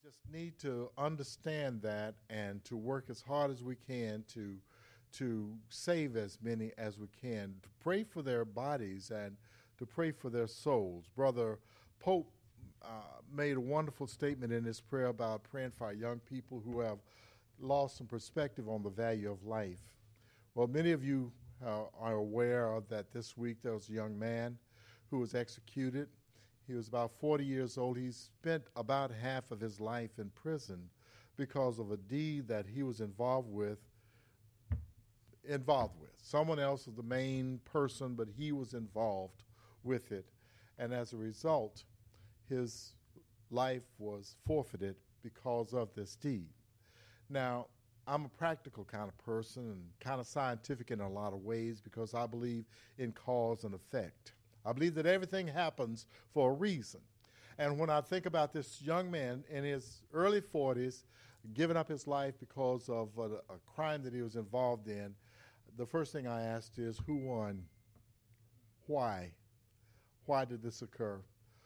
just need to understand that and to work as hard as we can to save as many as we can, to pray for their bodies and to pray for their souls. Brother Pope made a wonderful statement in his prayer about praying for our young people who have lost some perspective on the value of life. Well, many of you are aware that this week there was a young man who was executed. He was about 40 years old. He spent about half of his life in prison because of a deed that he was involved with. Someone else was the main person, but he was involved with it. And as a result, his life was forfeited because of this deed. Now, I'm a practical kind of person and kind of scientific in a lot of ways because I believe in cause and effect. I believe that everything happens for a reason. And when I think about this young man in his early 40s giving up his life because of a crime that he was involved in, the first thing I asked is, who won? Why? Why did this occur?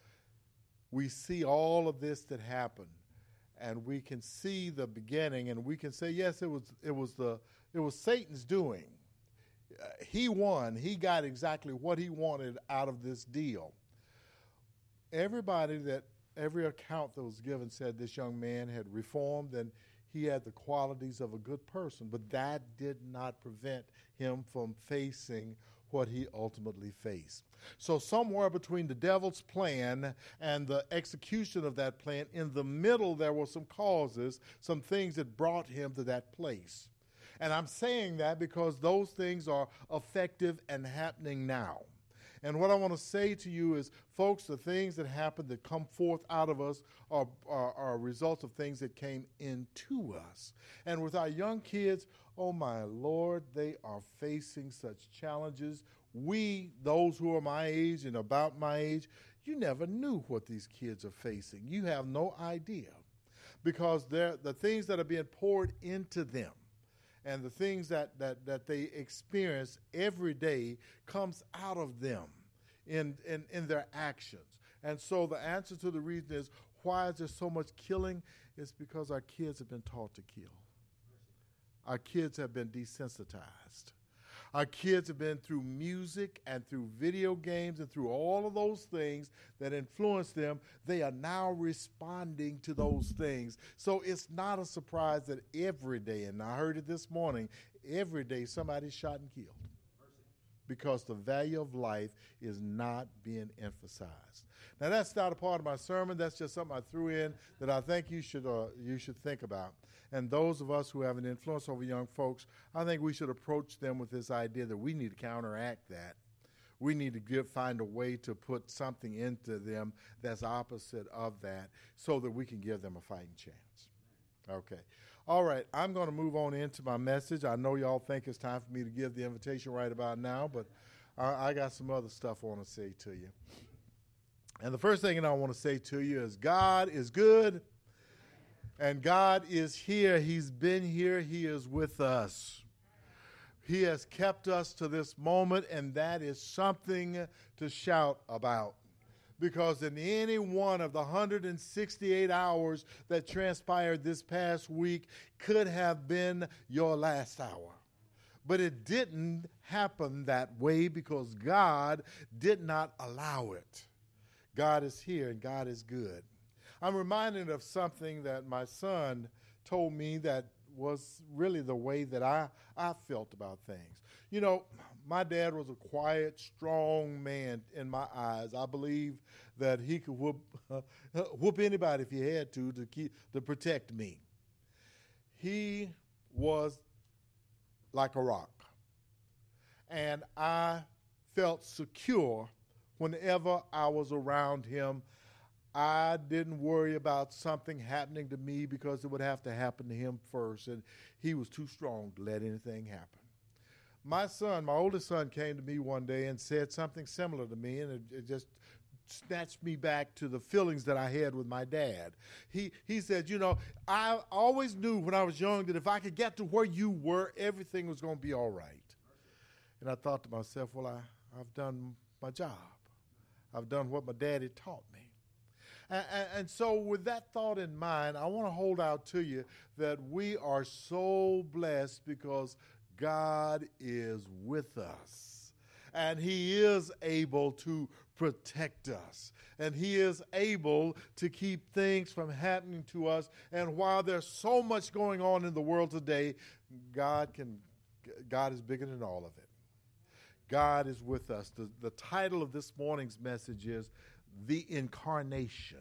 We see all of this that happened, and we can see the beginning, and we can say, yes, it was Satan's doing. He won. He got exactly what he wanted out of this deal. Every account that was given said this young man had reformed and he had the qualities of a good person, but that did not prevent him from facing what he ultimately faced. So somewhere between the devil's plan and the execution of that plan, in the middle there were some causes, some things that brought him to that place. And I'm saying that because those things are effective and happening now. And what I want to say to you is, folks, the things that happen that come forth out of us are results of things that came into us. And with our young kids, oh my Lord, they are facing such challenges. We, those who are my age and about my age, you never knew what these kids are facing. You have no idea, because the things that are being poured into them and the things that they experience every day comes out of them in their actions. And so the answer to the reason is, why is there so much killing? It's because our kids have been taught to kill. Our kids have been desensitized. Our kids have been through music and through video games and through all of those things that influence them. They are now responding to those things. So it's not a surprise that every day, and I heard it this morning, every day somebody's shot and killed. Because the value of life is not being emphasized. Now, that's not a part of my sermon. That's just something I threw in that I think you should think about. And those of us who have an influence over young folks, I think we should approach them with this idea that we need to counteract that. We need to find a way to put something into them that's opposite of that so that we can give them a fighting chance. Okay. All right, I'm going to move on into my message. I know y'all think it's time for me to give the invitation right about now, but I got some other stuff I want to say to you. And the first thing that I want to say to you is, God is good, and God is here. He's been here. He is with us. He has kept us to this moment, and that is something to shout about. Because in any one of the 168 hours that transpired this past week could have been your last hour. But it didn't happen that way because God did not allow it. God is here and God is good. I'm reminded of something that my son told me that was really the way that I felt about things. You know, my dad was a quiet, strong man in my eyes. I believe that he could whoop anybody if he had to protect me. He was like a rock. And I felt secure whenever I was around him. I didn't worry about something happening to me because it would have to happen to him first, and he was too strong to let anything happen. My oldest son, came to me one day and said something similar to me, and it just snatched me back to the feelings that I had with my dad. He said, you know, I always knew when I was young that if I could get to where you were, everything was going to be all right. And I thought to myself, well, I've done my job. I've done what my daddy taught me. And so with that thought in mind, I want to hold out to you that we are so blessed because God is with us. And he is able to protect us. And he is able to keep things from happening to us. And while there's so much going on in the world today, God is bigger than all of it. God is with us. The title of this morning's message is The Incarnation.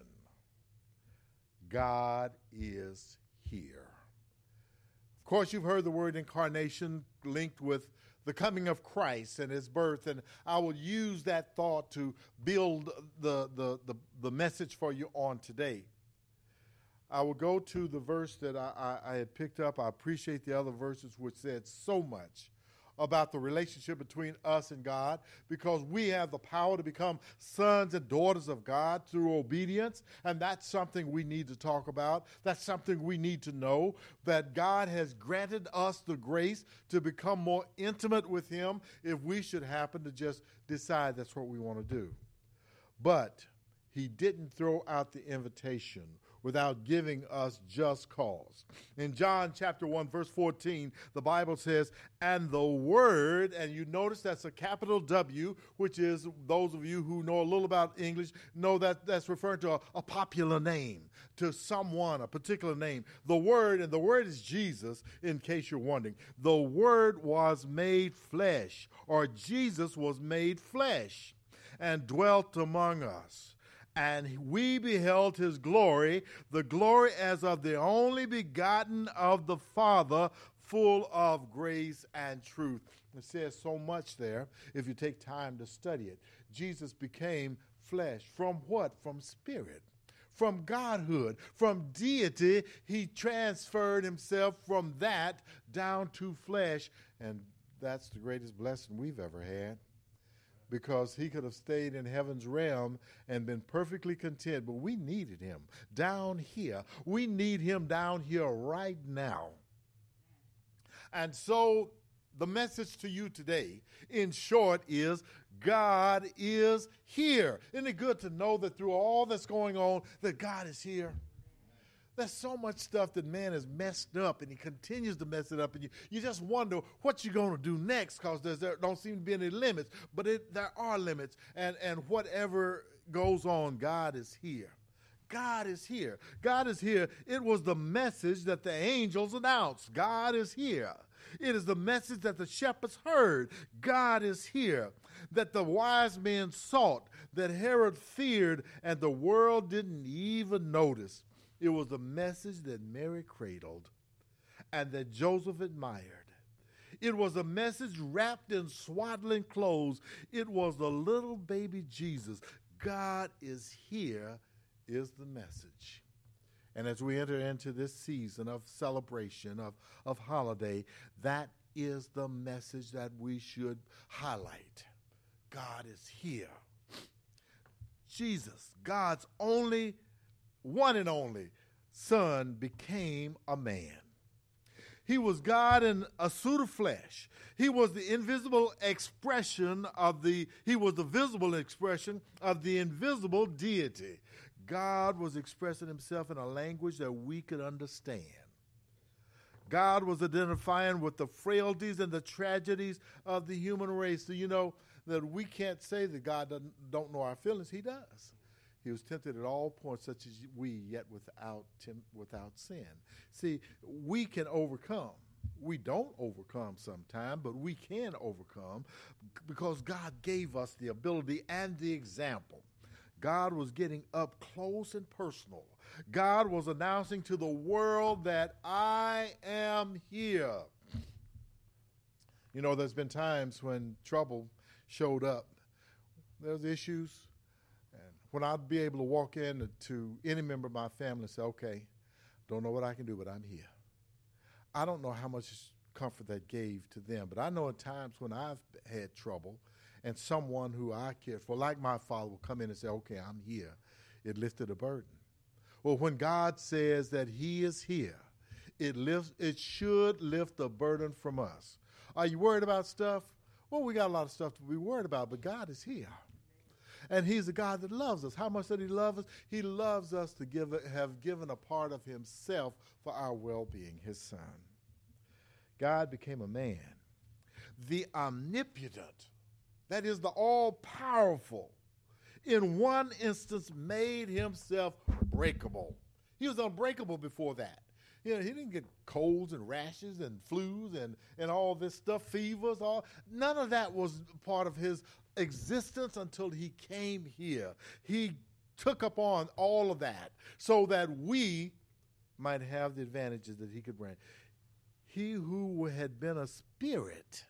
God is here. Of course, you've heard the word incarnation linked with the coming of Christ and his birth, and I will use that thought to build the message for you on today. I will go to the verse that I had picked up. I appreciate the other verses which said so much about the relationship between us and God, because we have the power to become sons and daughters of God through obedience, and that's something we need to talk about. That's something we need to know, that God has granted us the grace to become more intimate with him if we should happen to just decide that's what we want to do. But he didn't throw out the invitation without giving us just cause. In John chapter 1, verse 14, the Bible says, and the Word, and you notice that's a capital W, which is, those of you who know a little about English, know that that's referring to a popular name, to someone, a particular name. The Word, and the Word is Jesus, in case you're wondering. The Word was made flesh, or Jesus was made flesh, and dwelt among us. And we beheld his glory, the glory as of the only begotten of the Father, full of grace and truth. It says so much there if you take time to study it. Jesus became flesh. From what? From spirit. From godhood. From deity, he transferred himself from that down to flesh. And that's the greatest blessing we've ever had, because he could have stayed in heaven's realm and been perfectly content, but we needed him down here. We need him down here right now. And so the message to you today, in short, is God is here. Isn't it good to know that through all that's going on, that God is here? There's so much stuff that man has messed up, and he continues to mess it up, and you just wonder what you're going to do next, because there don't seem to be any limits, but there are limits, and whatever goes on, God is here. God is here. God is here. It was the message that the angels announced. God is here. It is the message that the shepherds heard. God is here. That the wise men sought, that Herod feared, and the world didn't even notice. It was the message that Mary cradled and that Joseph admired. It was a message wrapped in swaddling clothes. It was the little baby Jesus. God is here is the message. And as we enter into this season of celebration, of holiday, that is the message that we should highlight. God is here. Jesus, God's only one and only Son, became a man. He was God in a suit of flesh. He was the visible expression of the invisible deity. God was expressing himself in a language that we could understand. God was identifying with the frailties and the tragedies of the human race. So you know that we can't say that God don't know our feelings. He does. He was tempted at all points, such as we, yet without sin. See, we can overcome. We don't overcome sometimes, but we can overcome because God gave us the ability and the example. God was getting up close and personal. God was announcing to the world that I am here. You know, there's been times when trouble showed up. There's issues. When I'd be able to walk in to any member of my family and say, okay, don't know what I can do, but I'm here. I don't know how much comfort that gave to them, but I know at times when I've had trouble and someone who I cared for, like my father, will come in and say, okay, I'm here. It lifted a burden. Well, when God says that he is here, it should lift the burden from us. Are you worried about stuff? Well, we got a lot of stuff to be worried about, but God is here. And he's a God that loves us. How much did he love us? He loves us to have given a part of himself for our well-being, his son. God became a man. The omnipotent, that is the all-powerful, in one instance made himself breakable. He was unbreakable before that. You know, he didn't get colds and rashes and flus and all this stuff, fevers, none of that was part of his existence until he came here. He took upon all of that so that we might have the advantages that he could bring. He who had been a spirit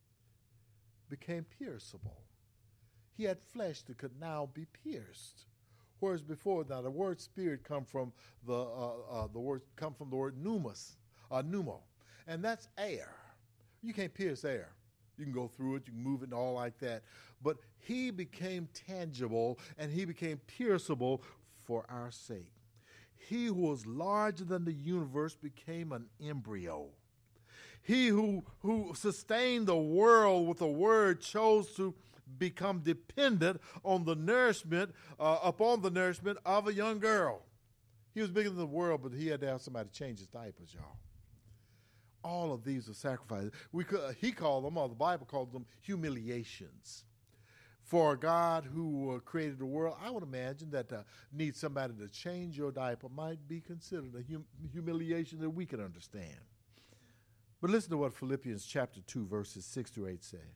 became pierceable. He had flesh that could now be pierced. Whereas before, now the word spirit come from the word pneumo, and that's air. You can't pierce air. You can go through it, you can move it and all like that. But he became tangible and he became pierceable for our sake. He who was larger than the universe became an embryo. He who sustained the world with a word chose to become dependent on the nourishment, upon the nourishment of a young girl. He was bigger than the world, but he had to have somebody change his diapers, y'all. All of these are sacrifices. He called them, or the Bible calls them, humiliations. For a God who created the world, I would imagine that need somebody to change your diaper might be considered a humiliation that we can understand. But listen to what Philippians chapter 2, verses 6 through 8 say.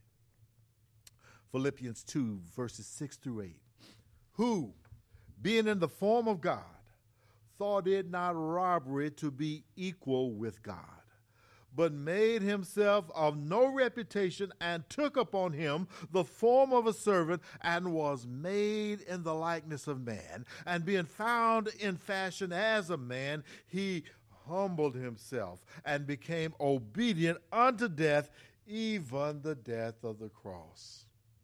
Philippians 2, verses 6 through 8. Who, being in the form of God, thought it not robbery to be equal with God, but made himself of no reputation, and took upon him the form of a servant, and was made in the likeness of man. And being found in fashion as a man, he humbled himself and became obedient unto death, even the death of the cross.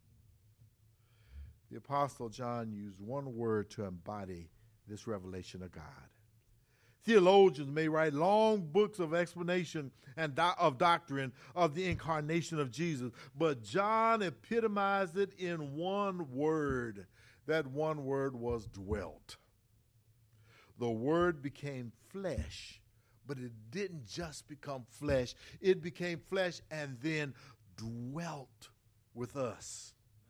The Apostle John used one word to embody this revelation of God. Theologians may write long books of explanation and of doctrine of the incarnation of Jesus, but John epitomized it in one word. That one word was dwelt. The Word became flesh, but it didn't just become flesh. It became flesh and then dwelt with us.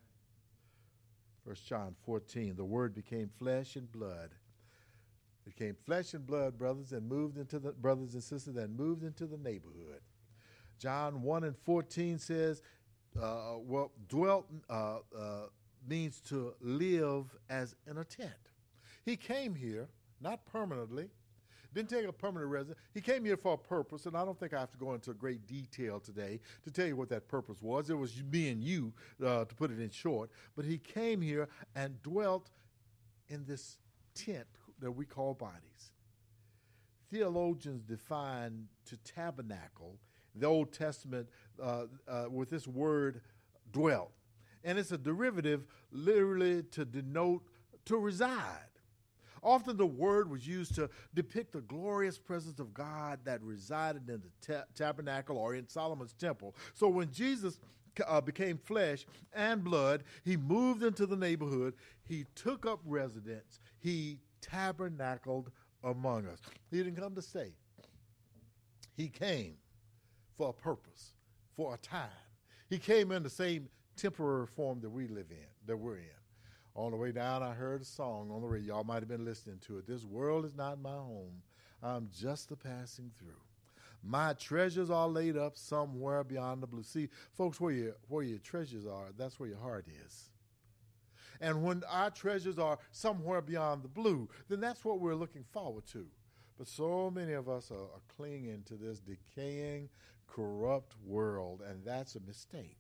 1 John 14, the Word became flesh and blood. It became flesh and blood, brothers and sisters, and moved into the neighborhood. John 1 and 14 says, dwelt means to live as in a tent. He came here, not permanently, didn't take a permanent residence. He came here for a purpose, and I don't think I have to go into great detail today to tell you what that purpose was. It was me and you, to put it in short. But he came here and dwelt in this tent that we call bodies. Theologians define to tabernacle, the Old Testament, with this word dwelt. And it's a derivative literally to denote to reside. Often the word was used to depict the glorious presence of God that resided in the tabernacle or in Solomon's temple. So when Jesus became flesh and blood, he moved into the neighborhood. He took up residence. He tabernacled among us. He didn't come to stay. He came for a purpose, for a time. He came in the same temporary form that we live in, that we're in. On the way down, I heard a song on the radio. Y'all might have been listening to it. This world is not my home. I'm just a passing through. My treasures are laid up somewhere beyond the blue. See, folks, where your treasures are, that's where your heart is. And when our treasures are somewhere beyond the blue, then that's what we're looking forward to. But so many of us are clinging to this decaying, corrupt world, and that's a mistake.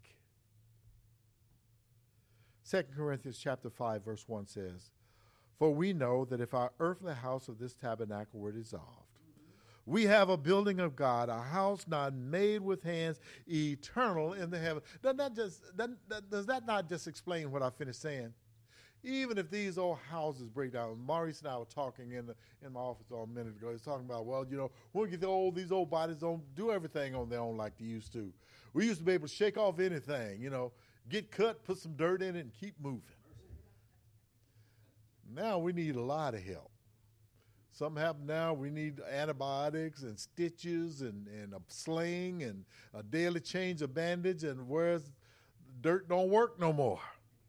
2 Corinthians chapter 5, verse 1 says, For we know that if our earthly house of this tabernacle were dissolved, we have a building of God, a house not made with hands, eternal in the heaven. Does that not just explain what I finished saying? Even if these old houses break down, Maurice and I were talking in my office a minute ago. He's talking about, when we get old, these old bodies don't do everything on their own like they used to. We used to be able to shake off anything, get cut, put some dirt in it, and keep moving. Now we need a lot of help. Something happened now, we need antibiotics and stitches and a sling and a daily change of bandage, and where's dirt don't work no more.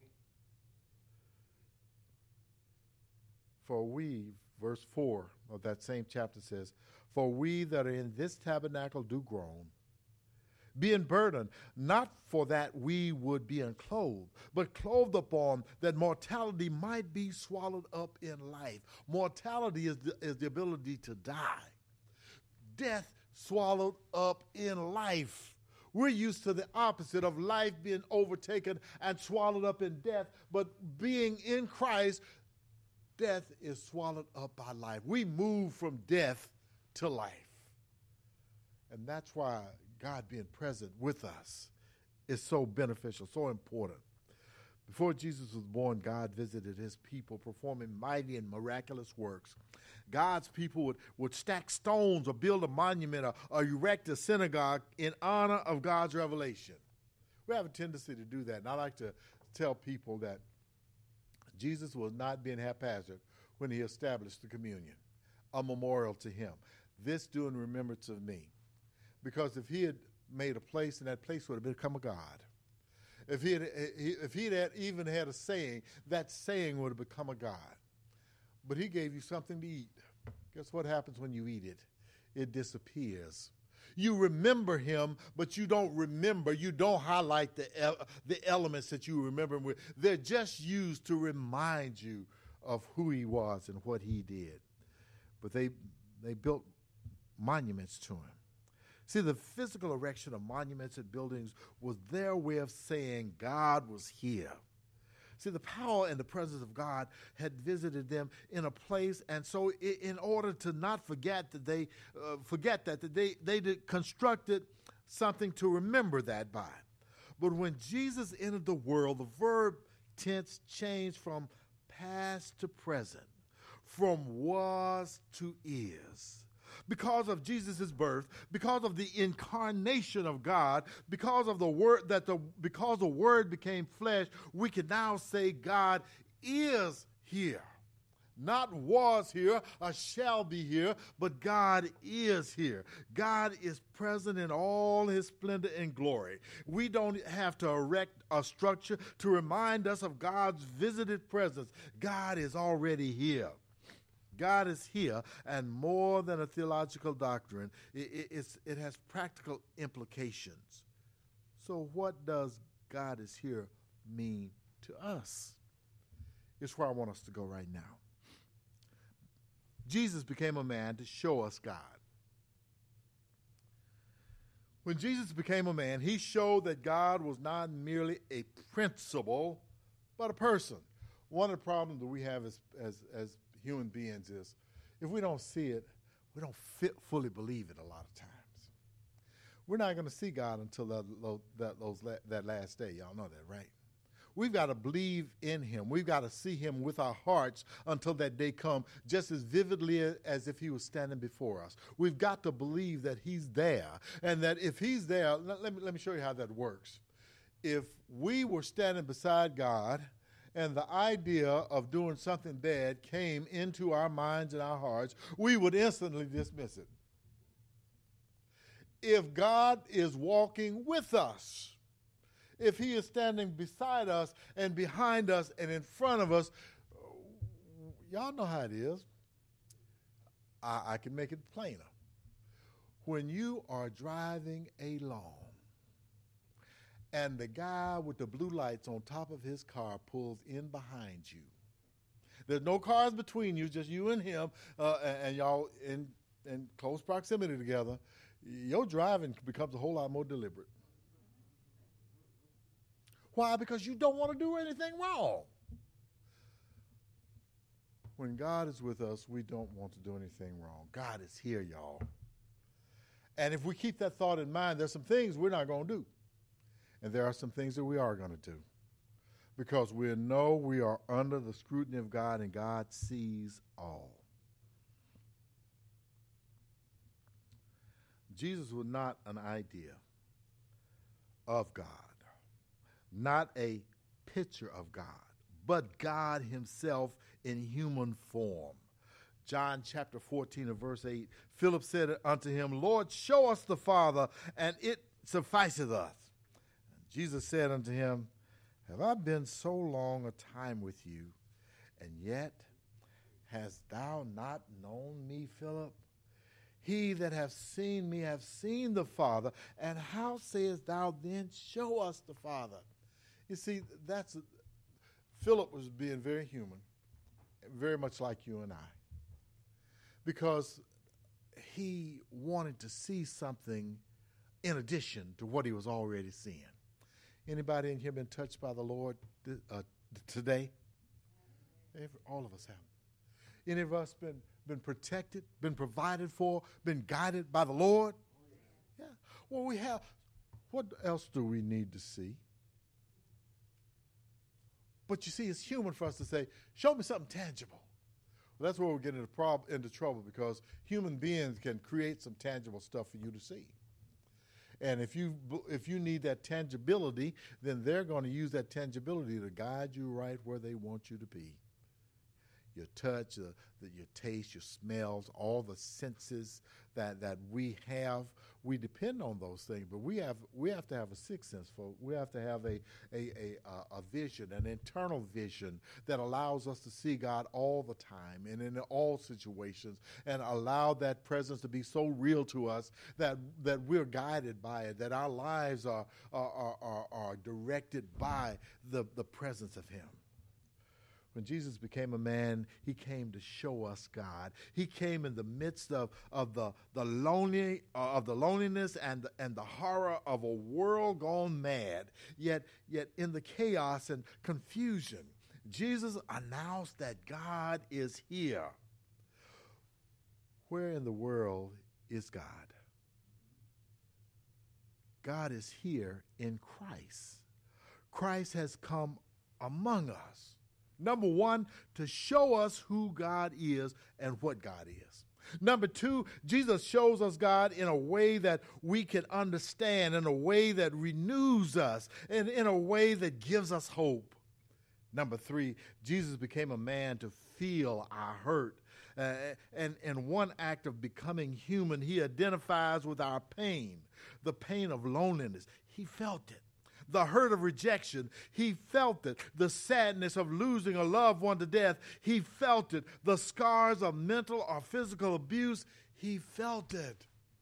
For we, verse 4 of that same chapter says, for we that are in this tabernacle do groan, being burdened, not for that we would be unclothed, but clothed upon, that mortality might be swallowed up in life. Mortality is the ability to die. Death swallowed up in life. We're used to the opposite of life being overtaken and swallowed up in death, but being in Christ, death is swallowed up by life. We move from death to life. And that's why God being present with us is so beneficial, so important. Before Jesus was born, God visited his people, performing mighty and miraculous works. God's people would stack stones or build a monument or erect a synagogue in honor of God's revelation. We have a tendency to do that, and I like to tell people that Jesus was not being haphazard when he established the communion, a memorial to him. This do in remembrance of me. Because if he had made a place, and that place would have become a god. If he had even had a saying, that saying would have become a god. But he gave you something to eat. Guess what happens when you eat it? It disappears. You remember him, but you don't remember. You don't highlight the elements that you remember him with. They're just used to remind you of who he was and what he did. But they built monuments to him. See, the physical erection of monuments and buildings was their way of saying God was here. See, the power and the presence of God had visited them in a place, and so in order to not forget that they constructed something to remember that by. But when Jesus entered the world, the verb tense changed from past to present, from was to is. Because of Jesus' birth, because of the incarnation of God, because of the word because the word became flesh, we can now say God is here. Not was here or shall be here, but God is here. God is present in all his splendor and glory. We don't have to erect a structure to remind us of God's visited presence. God is already here. God is here, and more than a theological doctrine, it has practical implications. So what does God is here mean to us? It's where I want us to go right now. Jesus became a man to show us God. When Jesus became a man, he showed that God was not merely a principle, but a person. One of the problems that we have as human beings is if we don't see it, we don't fully believe it a lot of times. We're not going to see God until that last day. Y'all know that, right? We've got to believe in him. We've got to see him with our hearts until that day comes, just as vividly as if he was standing before us. We've got to believe that he's there, and that if he's there, let me show you how that works. If we were standing beside God and the idea of doing something bad came into our minds and our hearts, we would instantly dismiss it. If God is walking with us, if he is standing beside us and behind us and in front of us, y'all know how it is. I can make it plainer. When you are driving along and the guy with the blue lights on top of his car pulls in behind you, there's no cars between you, just you and him, and y'all in close proximity together, your driving becomes a whole lot more deliberate. Why? Because you don't want to do anything wrong. When God is with us, we don't want to do anything wrong. God is here, y'all. And if we keep that thought in mind, there's some things we're not going to do. And there are some things that we are going to do. Because we know we are under the scrutiny of God, and God sees all. Jesus was not an idea of God, not a picture of God, but God himself in human form. John chapter 14 and verse 8, Philip said unto him, Lord, show us the Father, and it sufficeth us. And Jesus said unto him, have I been so long a time with you, and yet hast thou not known me, Philip? He that hath seen me hath seen the Father, and how sayest thou then, show us the Father? You see, Philip was being very human, very much like you and I, because he wanted to see something in addition to what he was already seeing. Anybody in here been touched by the Lord today? All of us have. Any of us been protected, been provided for, been guided by the Lord? Yeah. Well, we have. What else do we need to see? But you see, it's human for us to say, show me something tangible. Well, that's where we get into trouble, because human beings can create some tangible stuff for you to see. And if you need that tangibility, then they're going to use that tangibility to guide you right where they want you to be. Your touch, your taste, your smells, all the senses that we have, we depend on those things. But we have to have a sixth sense, folks. We have to have a vision, an internal vision that allows us to see God all the time and in all situations, and allow that presence to be so real to us that we're guided by it, that our lives are directed by the presence of Him. When Jesus became a man, he came to show us God. He came in the midst of the loneliness and the horror of a world gone mad. Yet in the chaos and confusion, Jesus announced that God is here. Where in the world is God? God is here in Christ. Christ has come among us. Number one, to show us who God is and what God is. Number two, Jesus shows us God in a way that we can understand, in a way that renews us, and in a way that gives us hope. Number three, Jesus became a man to feel our hurt. And in one act of becoming human, he identifies with our pain, the pain of loneliness. He felt it. The hurt of rejection, he felt it. The sadness of losing a loved one to death, he felt it. The scars of mental or physical abuse, he felt it.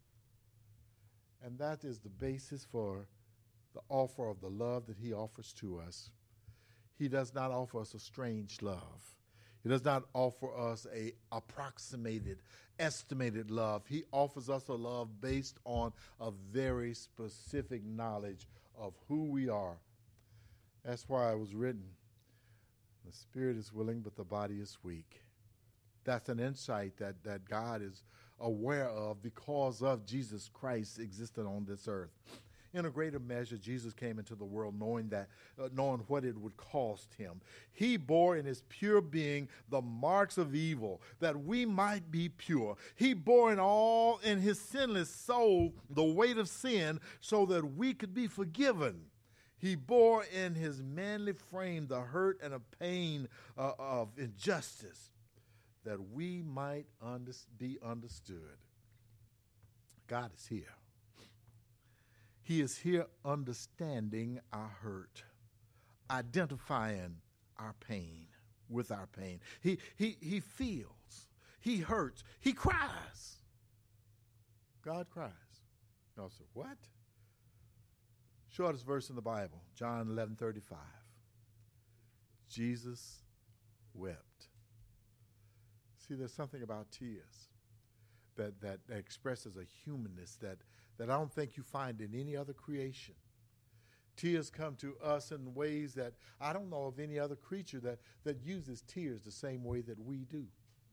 And that is the basis for the offer of the love that he offers to us. He does not offer us a strange love. He does not offer us a approximated, estimated love. He offers us a love based on a very specific knowledge of who we are. That's why it was written, the spirit is willing, but the body is weak. That's an insight that God is aware of because of Jesus Christ existing on this earth. In a greater measure, Jesus came into the world knowing what it would cost him. He bore in his pure being the marks of evil, that we might be pure. He bore in his sinless soul the weight of sin, so that we could be forgiven. He bore in his manly frame the hurt and the pain of injustice, that we might be understood. God is here. He is here understanding our hurt, identifying our pain with our pain. He feels, he hurts, he cries. God cries. No, sir, what? Shortest verse in the Bible, John 11:35. Jesus wept. See, there's something about tears that expresses a humanness that I don't think you find in any other creation. Tears come to us in ways that I don't know of any other creature that uses tears the same way that we do.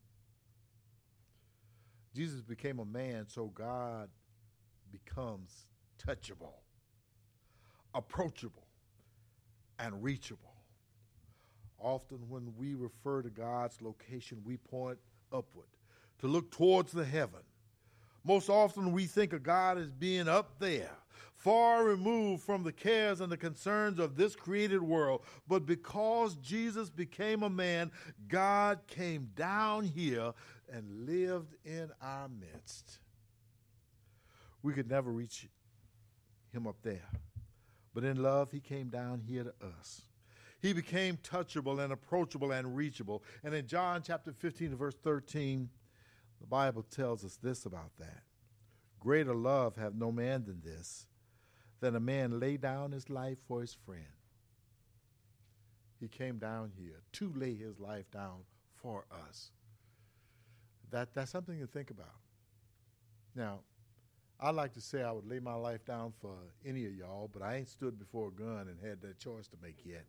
Jesus became a man, so God becomes touchable, approachable, and reachable. Often when we refer to God's location, we point upward to look towards the heaven. Most often we think of God as being up there, far removed from the cares and the concerns of this created world. But because Jesus became a man, God came down here and lived in our midst. We could never reach him up there. But in love, he came down here to us. He became touchable and approachable and reachable. And in John chapter 15, verse 13, the Bible tells us this about that. Greater love hath no man than this, than a man lay down his life for his friend. He came down here to lay his life down for us. That's something to think about. Now, I'd like to say I would lay my life down for any of y'all, but I ain't stood before a gun and had that choice to make yet.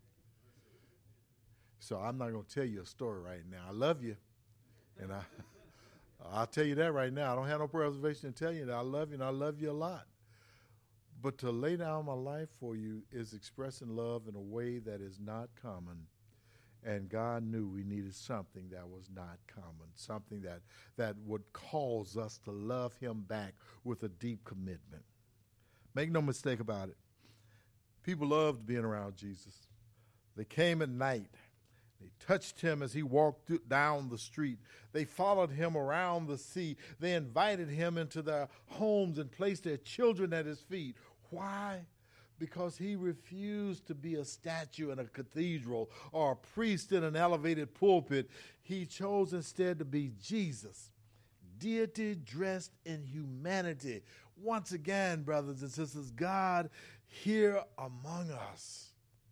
So I'm not going to tell you a story right now. I love you, and I'll tell you that right now. I don't have no reservation to tell you that I love you, and I love you a lot. But to lay down my life for you is expressing love in a way that is not common. And God knew we needed something that was not common, something that would cause us to love him back with a deep commitment. Make no mistake about it. People loved being around Jesus. They came at night. They touched him as he walked down the street. They followed him around the sea. They invited him into their homes and placed their children at his feet. Why? Because he refused to be a statue in a cathedral or a priest in an elevated pulpit. He chose instead to be Jesus, deity dressed in humanity. Once again, brothers and sisters, God here among us.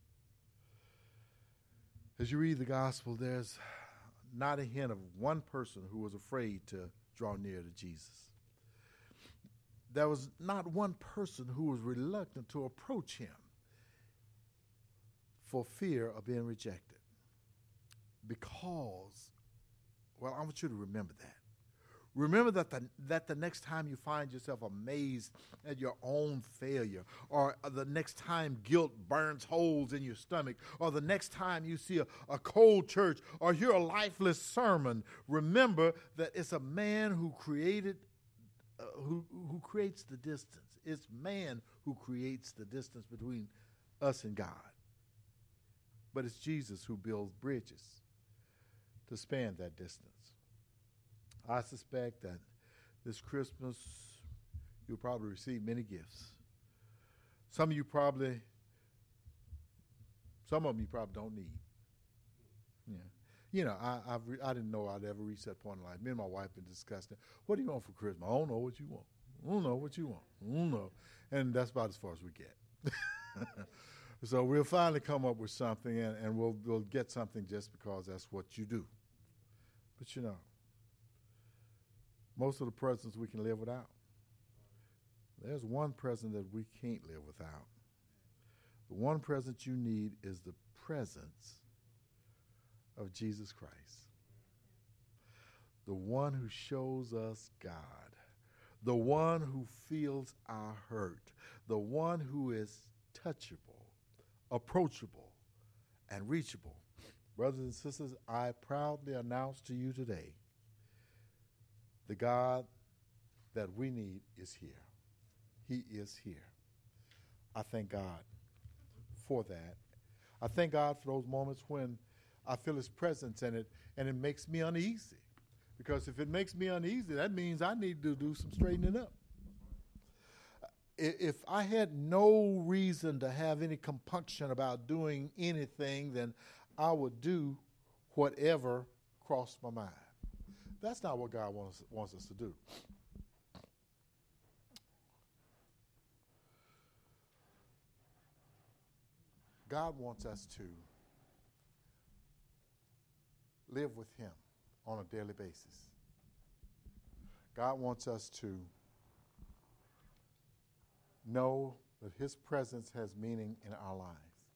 As you read the gospel, there's not a hint of one person who was afraid to draw near to Jesus. There was not one person who was reluctant to approach him for fear of being rejected. Because, well, I want you to remember that. Remember that the next time you find yourself amazed at your own failure, or the next time guilt burns holes in your stomach, or the next time you see a cold church or hear a lifeless sermon, remember that it's a man who created who creates the distance. It's man who creates the distance between us and God. But it's Jesus who builds bridges to span that distance. I suspect that this Christmas you'll probably receive many gifts. Some of them you probably don't need. Yeah. You know, I didn't know I'd ever reach that point in life. Me and my wife been discussing, what do you want for Christmas? I don't know what you want. I don't know what you want. I don't know. And that's about as far as we get. So we'll finally come up with something, and we'll get something just because that's what you do. But you know, most of the presents we can live without. There's one present that we can't live without. The one present you need is the presence of Jesus Christ. The one who shows us God. The one who feels our hurt. The one who is touchable, approachable, and reachable. Brothers and sisters, I proudly announce to you today, the God that we need is here. He is here. I thank God for that. I thank God for those moments when I feel his presence in it, and it makes me uneasy. Because if it makes me uneasy, that means I need to do some straightening up. If I had no reason to have any compunction about doing anything, then I would do whatever crossed my mind. That's not what God wants us to do. God wants us to live with him on a daily basis. God wants us to know that his presence has meaning in our lives.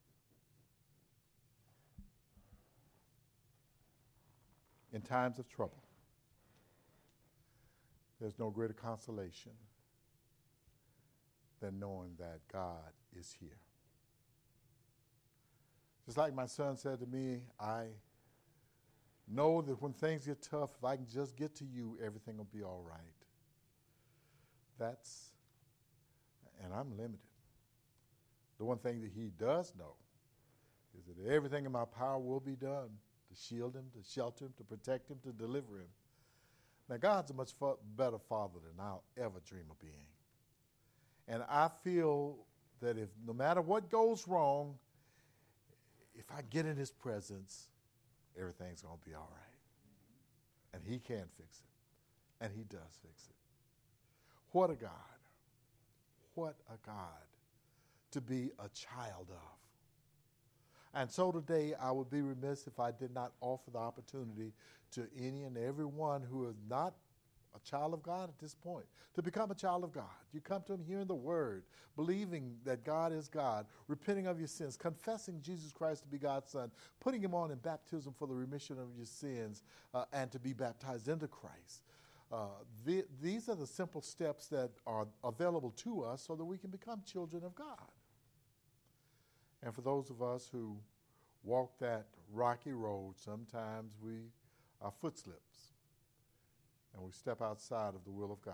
In times of trouble, there's no greater consolation than knowing that God is here. Just like my son said to me, I know that when things get tough, if I can just get to you, everything will be all right. and I'm limited. The one thing that he does know is that everything in my power will be done to shield him, to shelter him, to protect him, to deliver him. Now, God's a much better father than I'll ever dream of being. And I feel that if no matter what goes wrong, if I get in his presence, everything's going to be all right. And he can fix it. And he does fix it. What a God. What a God to be a child of. And so today I would be remiss if I did not offer the opportunity to any and everyone who is not a child of God at this point to become a child of God. You come to him hearing the word, believing that God is God, repenting of your sins, confessing Jesus Christ to be God's Son, putting him on in baptism for the remission of your sins, and to be baptized into Christ. These are the simple steps that are available to us so that we can become children of God. And for those of us who walk that rocky road, sometimes our foot slips and we step outside of the will of God.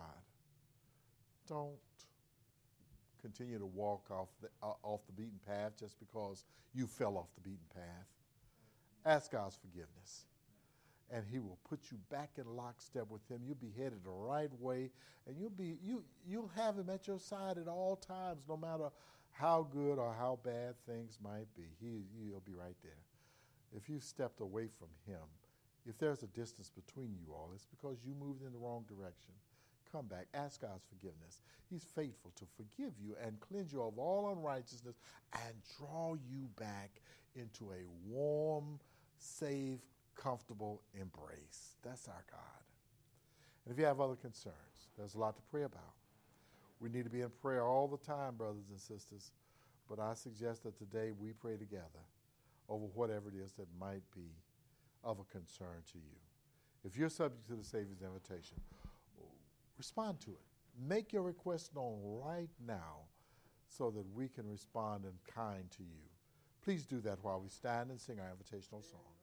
Don't continue to walk off the beaten path just because you fell off the beaten path. Ask God's forgiveness, and he will put you back in lockstep with him. You'll be headed the right way, and you'll have him at your side at all times, no matter how good or how bad things might be. He'll be right there. If you stepped away from him, if there's a distance between you all, it's because you moved in the wrong direction. Come back. Ask God's forgiveness. He's faithful to forgive you and cleanse you of all unrighteousness and draw you back into a warm, safe, comfortable embrace. That's our God. And if you have other concerns, there's a lot to pray about. We need to be in prayer all the time, brothers and sisters. But I suggest that today we pray together over whatever it is that might be of a concern to you. If you're subject to the Savior's invitation, respond to it. Make your request known right now so that we can respond in kind to you. Please do that while we stand and sing our invitational song.